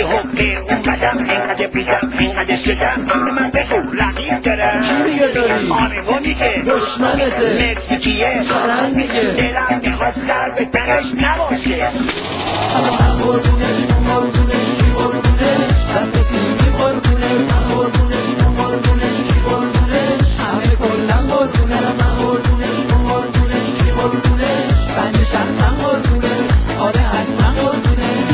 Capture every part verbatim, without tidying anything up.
حقه اومدم اینقدر بیدم اینقدر شدم اینو من بگو رقیب دارم کی دیگه داری؟ آنمو میگه دشمنته مکزیکیه سرنگ میگه دلم میخواد سر به تنش نباشه من قربونش اون قربونش کی قربونش سمت تیمی قربونش من قربونش اون قربونش کی قربونش همه کلن قربونه من قربونش اون قربونش کی قربونش بنده شخصا قربونش آره حتما قربونش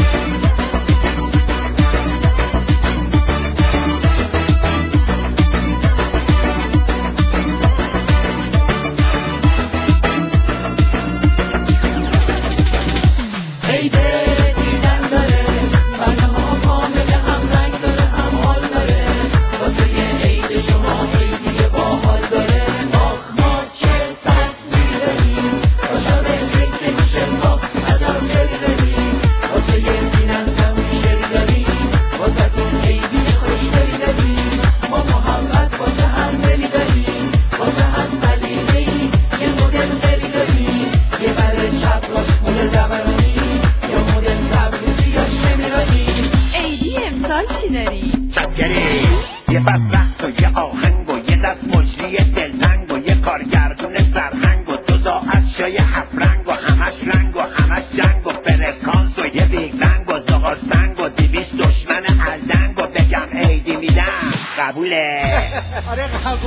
عیده دیدن داره برنامه ها کامل هم رنگ داره هم حال داره واسه یه عید شما عیدی باحال داره آخ ما چه فصلی داریم باشا به عید که میشه ما ازم خیلی داریم واسه یه فینال تموشری داریم واسه تون عیدی خوشگلی داریم ما محبت واسه هم دلی داریم واسه هم سلیقه‌ای یه مدل غیری داریم یه بره چپ راست مول جبرانی عیدی امسال چی داری؟ شبگری یه بس رقص و یه آهنگ و یه دست مجری دلتنگ و یه کارگردون سرهنگ و دو ساعت شای هفت رنگ و همش رنگ و همش جنگ و فرکانس و یه بیگ بنگ و زغال سنگ و دیویس دشمن الدنگ و بگم عیدی میدم قبوله